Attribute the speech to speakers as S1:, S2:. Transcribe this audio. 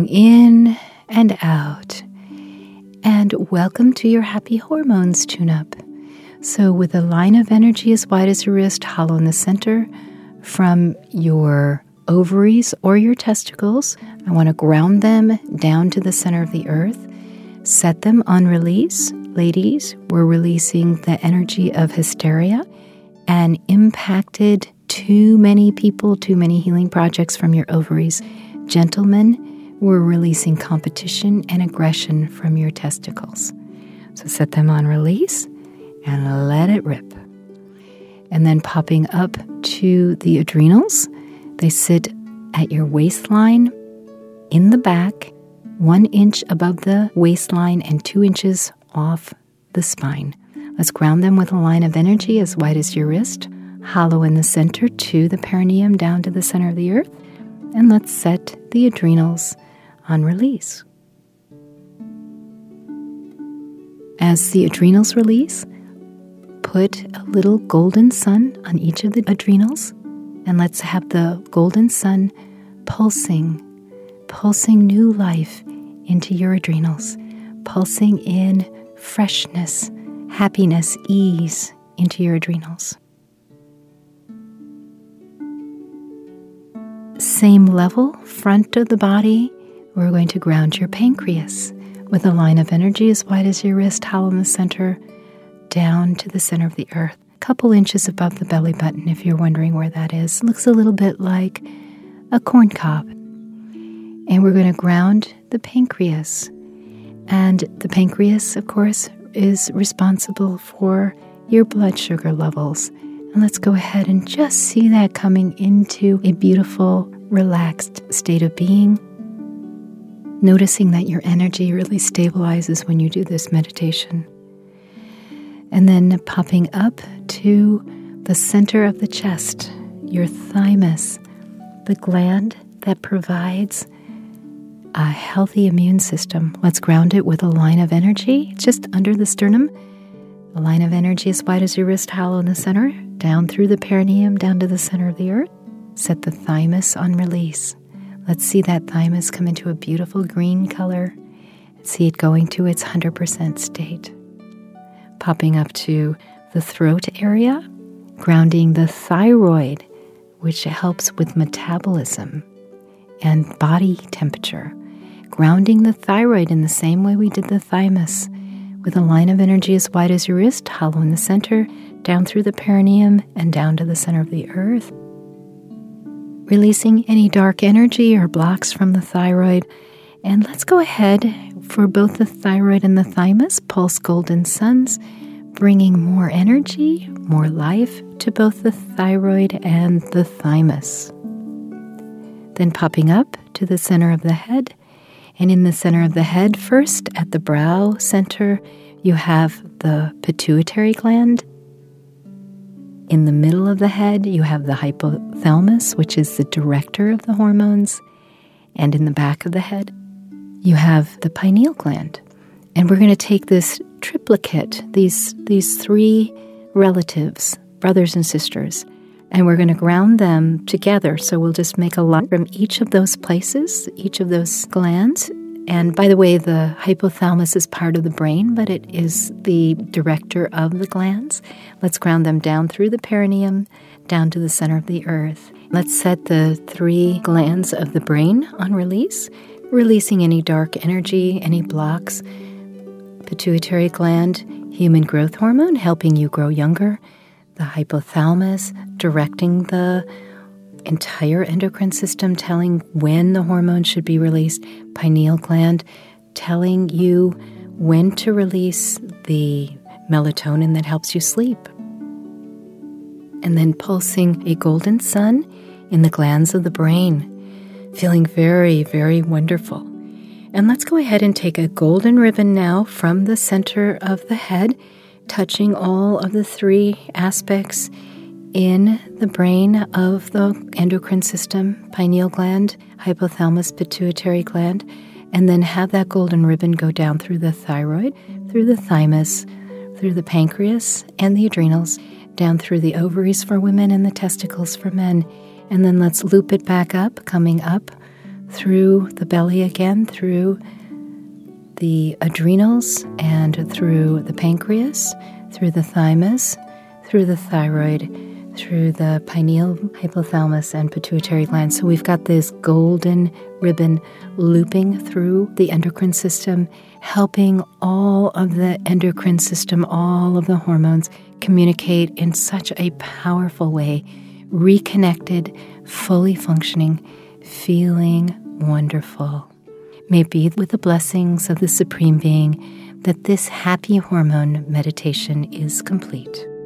S1: breathing in and out. And welcome to your Happy Hormones tune-up. So with a line of energy as wide as your wrist, hollow in the center, from your ovaries or your testicles, I want to ground them down to the center of the earth. Set them on release. Ladies, we're releasing the energy of hysteria and impacted too many people, too many healing projects from your ovaries. Gentlemen, we're releasing competition and aggression from your testicles. So set them on release and let it rip. And then popping up to the adrenals, they sit at your waistline in the back, 1 inch above the waistline and 2 inches off the spine. Let's ground them with a line of energy as wide as your wrist, hollow in the center to the perineum down to the center of the earth. And let's set the adrenals on release. As the adrenals release, put a little golden sun on each of the adrenals, and let's have the golden sun pulsing new life into your adrenals, pulsing in freshness, happiness, ease into your adrenals. Same level, front of the body, we're going to ground your pancreas with a line of energy as wide as your wrist, hollow in the center, down to the center of the earth, a couple inches above the belly button if you're wondering where that is. It looks a little bit like a corn cob. And we're going to ground the pancreas. And the pancreas, of course, is responsible for your blood sugar levels. And let's go ahead and just see that coming into a beautiful, relaxed state of being. Noticing that your energy really stabilizes when you do this meditation. And then popping up to the center of the chest, your thymus, the gland that provides a healthy immune system. Let's ground it with a line of energy just under the sternum. A line of energy as wide as your wrist, hollow in the center, down through the perineum, down to the center of the earth. Set the thymus on release. Let's see that thymus come into a beautiful green color. See it going to its 100% state. Popping up to the throat area, grounding the thyroid, which helps with metabolism and body temperature. Grounding the thyroid in the same way we did the thymus, with a line of energy as wide as your wrist, hollow in the center, down through the perineum and down to the center of the earth. Releasing any dark energy or blocks from the thyroid. And let's go ahead for both the thyroid and the thymus, pulse golden suns, bringing more energy, more life to both the thyroid and the thymus. Then popping up to the center of the head. And in the center of the head, first at the brow center, you have the pituitary gland. In the middle of the head, you have the hypothalamus, which is the director of the hormones. And in the back of the head, you have the pineal gland. And we're going to take this triplicate, these three relatives, brothers and sisters, and we're going to ground them together. So we'll just make a line from each of those places, each of those glands. And by the way, the hypothalamus is part of the brain, but it is the director of the glands. Let's ground them down through the perineum, down to the center of the earth. Let's set the three glands of the brain on release, releasing any dark energy, any blocks. Pituitary gland, human growth hormone, helping you grow younger. The hypothalamus, directing the entire endocrine system, telling when the hormone should be released. Pineal gland, telling you when to release the melatonin that helps you sleep. And then pulsing a golden sun in the glands of the brain, feeling very, very wonderful. And let's go ahead and take a golden ribbon now from the center of the head, touching all of the three aspects in the brain of the endocrine system, pineal gland, hypothalamus, pituitary gland, and then have that golden ribbon go down through the thyroid, through the thymus, through the pancreas and the adrenals, down through the ovaries for women and the testicles for men. And then let's loop it back up, coming up through the belly again, through the adrenals and through the pancreas, through the thymus, through the thyroid, through the pineal, hypothalamus, and pituitary glands. So we've got this golden ribbon looping through the endocrine system, helping all of the endocrine system, all of the hormones communicate in such a powerful way, reconnected, fully functioning, feeling wonderful. May it be with the blessings of the Supreme Being that this happy hormone meditation is complete.